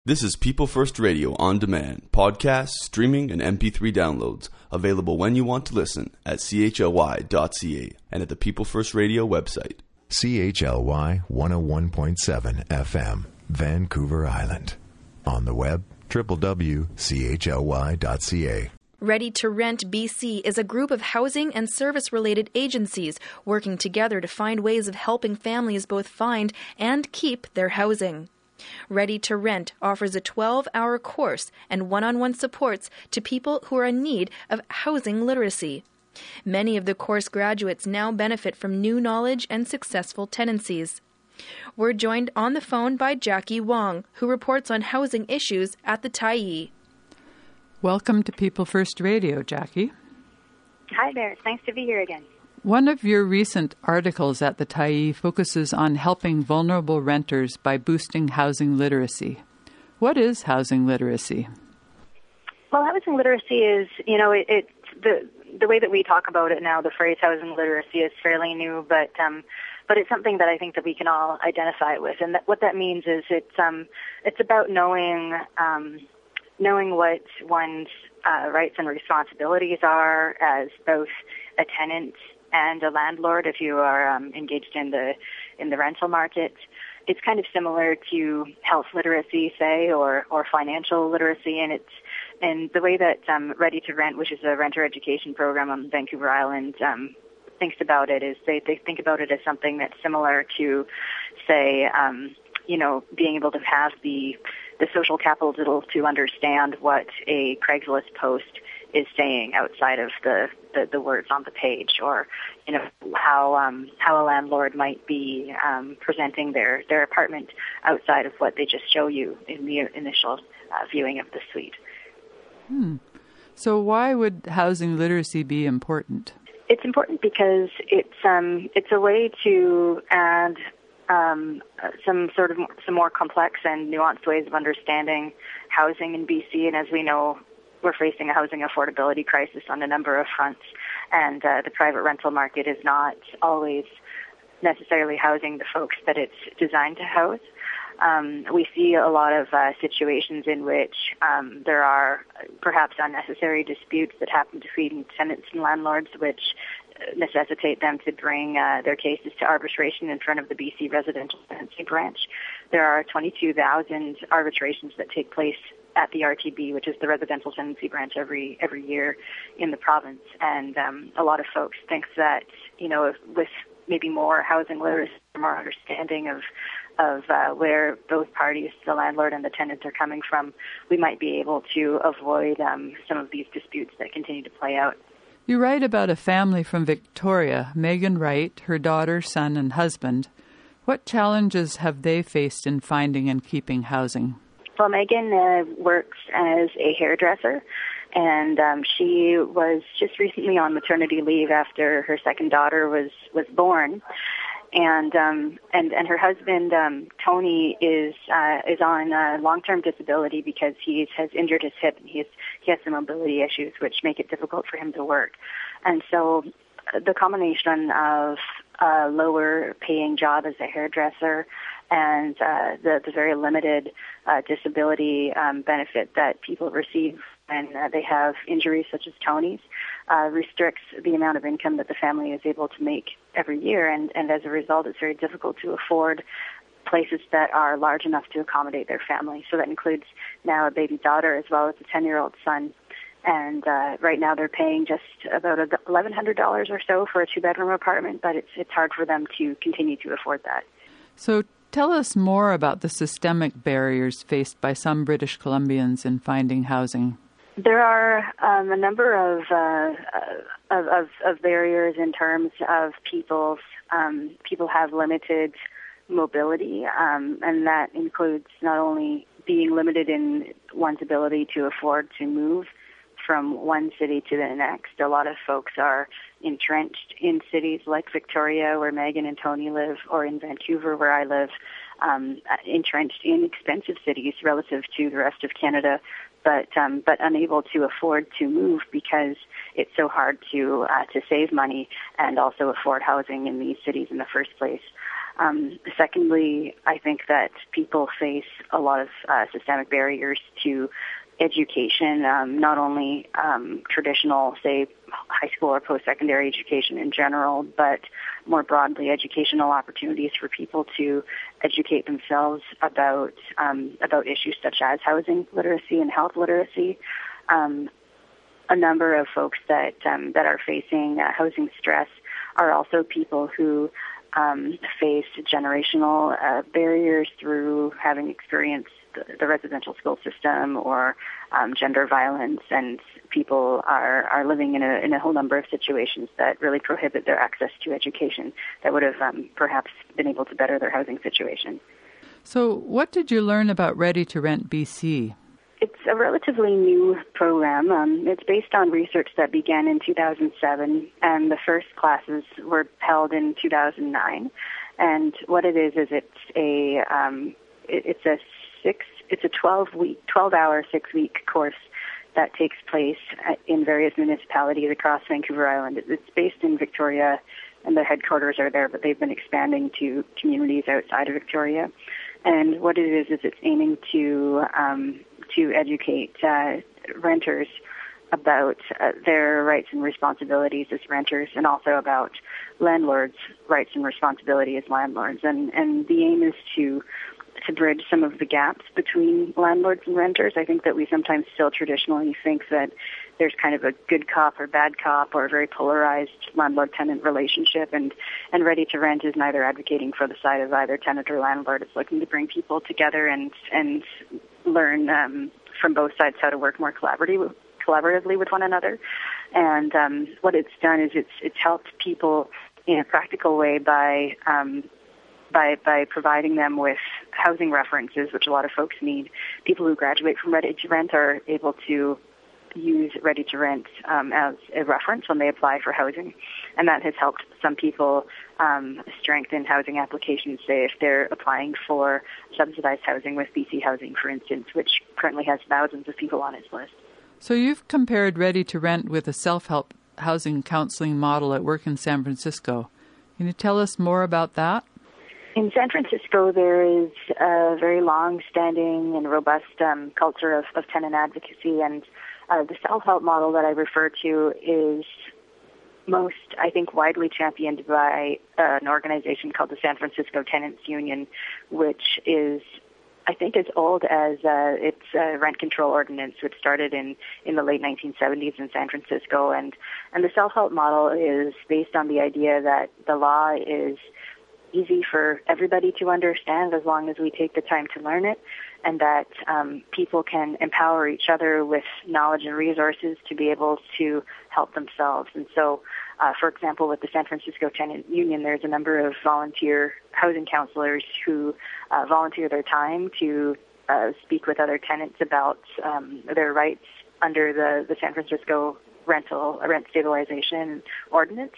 This is People First Radio on demand, podcasts, streaming, and MP3 downloads, available when you want to listen at chly.ca and at the People First Radio website. CHLY 101.7 FM, Vancouver Island. On the web, www.chly.ca. Ready to Rent BC is a group of housing and service-related agencies working together to find ways of helping families both find and keep their housing. Ready to Rent offers a 12-hour course and one-on-one supports to people who are in need of housing literacy. Many of the course graduates now benefit from new knowledge and successful tenancies. We're joined on the phone by Jackie Wong, who reports on housing issues at the Tyee. Welcome to People First Radio, Jackie. Hi there. It's nice to be here again. One of your recent articles at the Tyee focuses on helping vulnerable renters by boosting housing literacy. What is housing literacy? Well, housing literacy is, it's the way that we talk about it now. The phrase housing literacy is fairly new, but it's something that I think that we can all identify with. And what that means is it's about knowing what one's rights and responsibilities are as both a tenant and a landlord if you are engaged in the rental market. It's kind of similar to health literacy, say, or financial literacy, and the way that Ready to Rent, which is a renter education program on Vancouver Island, thinks about it is they think about it as something that's similar to, say, being able to have the social capital to understand what a Craigslist post is saying outside of the words on the page, or how a landlord might be presenting their apartment outside of what they just show you in the initial viewing of the suite. So why would housing literacy be important? It's important because it's a way to add some more complex and nuanced ways of understanding housing in BC, and as we know, we're facing a housing affordability crisis on a number of fronts, and the private rental market is not always necessarily housing the folks that it's designed to house. We see a lot of situations in which there are perhaps unnecessary disputes that happen between tenants and landlords, which necessitate them to bring their cases to arbitration in front of the BC Residential Tenancy Branch. There are 22,000 arbitrations that take place at the RTB, which is the Residential Tenancy Branch, every year in the province. And a lot of folks think that, with maybe more housing literacy, more understanding of where both parties, the landlord and the tenant, are coming from, we might be able to avoid some of these disputes that continue to play out. You write about a family from Victoria, Megan Wright, her daughter, son, and husband. What challenges have they faced in finding and keeping housing? Well, Megan works as a hairdresser, and she was just recently on maternity leave after her second daughter was born. And her husband Tony is on long-term disability because he has injured his hip, and he has some mobility issues which make it difficult for him to work. And so the combination of a lower-paying job as a hairdresser and the very limited disability benefit that people receive when they have injuries such as Tony's restricts the amount of income that the family is able to make every year, and as a result, it's very difficult to afford places that are large enough to accommodate their family. So that includes now a baby daughter as well as a 10-year-old son. And right now they're paying just about $1,100 or so for a two-bedroom apartment, but it's hard for them to continue to afford that. So tell us more about the systemic barriers faced by some British Columbians in finding housing. There are a number of barriers in terms of people have limited mobility, and that includes not only being limited in one's ability to afford to move from one city to the next. A lot of folks are entrenched in cities like Victoria, where Megan and Tony live, or in Vancouver, where I live, entrenched in expensive cities relative to the rest of Canada, but unable to afford to move because it's so hard to save money and also afford housing in these cities in the first place. Secondly, I think that people face a lot of systemic barriers to education, not only traditional, say, high school or post-secondary education in general, but more broadly educational opportunities for people to educate themselves about issues such as housing literacy and health literacy. A number of folks that are facing housing stress are also people who face generational barriers through having experienced the residential school system or gender violence, and people are living in a whole number of situations that really prohibit their access to education that would have perhaps been able to better their housing situation. So what did you learn about Ready to Rent BC? It's a relatively new program. It's based on research that began in 2007, and the first classes were held in 2009. And what it is it's a 12-hour, 6-week course that takes place in various municipalities across Vancouver Island. It's based in Victoria, and the headquarters are there, but they've been expanding to communities outside of Victoria. And what it is it's aiming to educate renters about their rights and responsibilities as renters, and also about landlords' rights and responsibility as landlords. And the aim is to bridge some of the gaps between landlords and renters. I think that we sometimes still traditionally think that there's kind of a good cop or bad cop, or a very polarized landlord-tenant relationship, and Ready to Rent is neither advocating for the side of either tenant or landlord. It's looking to bring people together and learn from both sides how to work more collaboratively with one another. And what it's done is it's helped people in a practical way by providing them with housing references, which a lot of folks need. People who graduate from Ready to Rent are able to use Ready to Rent as a reference when they apply for housing, and that has helped some people strengthen housing applications, say if they're applying for subsidized housing with BC Housing, for instance, which currently has thousands of people on its list. So you've compared Ready to Rent with a self-help housing counseling model at work in San Francisco. Can you tell us more about that? In San Francisco, there is a very long-standing and robust culture of tenant advocacy, and the self-help model that I refer to is most, I think, widely championed by an organization called the San Francisco Tenants Union, which is, I think, as old as its rent control ordinance, which started in the late 1970s in San Francisco. And the self-help model is based on the idea that the law is easy for everybody to understand as long as we take the time to learn it, and that people can empower each other with knowledge and resources to be able to help themselves. And so, for example, with the San Francisco Tenant Union, there's a number of volunteer housing counselors who volunteer their time to speak with other tenants about their rights under the San Francisco rent stabilization ordinance.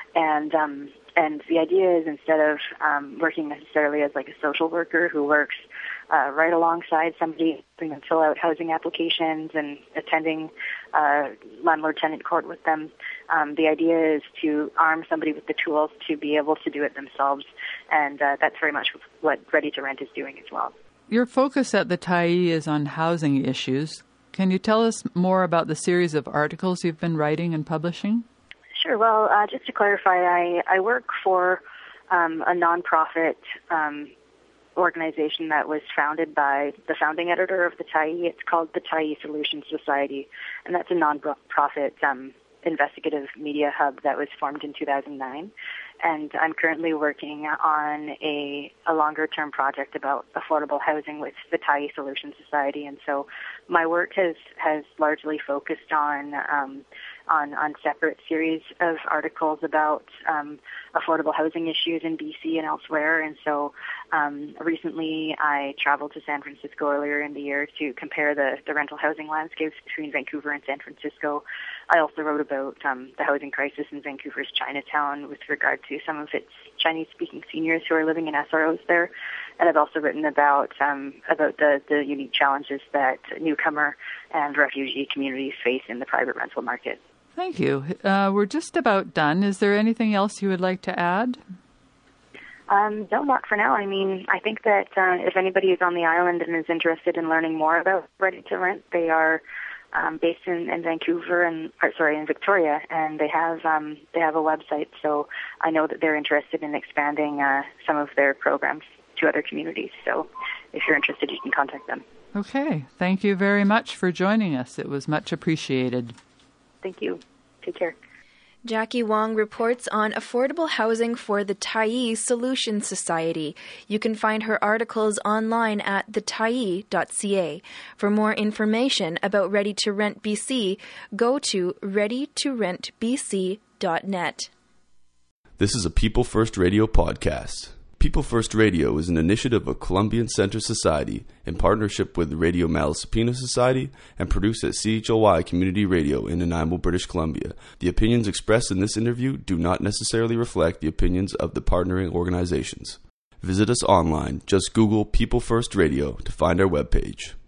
And the idea is, instead of working necessarily as like a social worker who works right alongside somebody, helping them fill out housing applications and attending landlord-tenant court with them, the idea is to arm somebody with the tools to be able to do it themselves. And that's very much what Ready to Rent is doing as well. Your focus at the Tyee is on housing issues. Can you tell us more about the series of articles you've been writing and publishing? Sure. Well, just to clarify, I work for a nonprofit organization that was founded by the founding editor of the Tyee. It's called the Tyee Solutions Society, and that's a nonprofit investigative media hub that was formed in 2009. And I'm currently working on a longer-term project about affordable housing with the Tyee Solutions Society. And so my work has largely focused on separate series of articles about affordable housing issues in BC and elsewhere. And so recently I traveled to San Francisco earlier in the year to compare the rental housing landscapes between Vancouver and San Francisco. I also wrote about the housing crisis in Vancouver's Chinatown with regard to some of its Chinese-speaking seniors who are living in SROs there. And I've also written about the unique challenges that newcomer and refugee communities face in the private rental market. Thank you. We're just about done. Is there anything else you would like to add? No, not for now. I mean, I think that if anybody is on the island and is interested in learning more about Ready to Rent, they are based in Vancouver in Victoria, and they have a website. So I know that they're interested in expanding some of their programs to other communities. So if you're interested, you can contact them. Okay. Thank you very much for joining us. It was much appreciated. Thank you. Take care. Jackie Wong reports on affordable housing for the Tyee Solution Society. You can find her articles online at thetyee.ca. For more information about Ready to Rent BC, go to readytorentbc.net. This is a People First Radio podcast. People First Radio is an initiative of Columbian Centre Society in partnership with the Radio Malaspina Society and produced at CHOY Community Radio in Nanaimo, British Columbia. The opinions expressed in this interview do not necessarily reflect the opinions of the partnering organizations. Visit us online. Just Google People First Radio to find our webpage.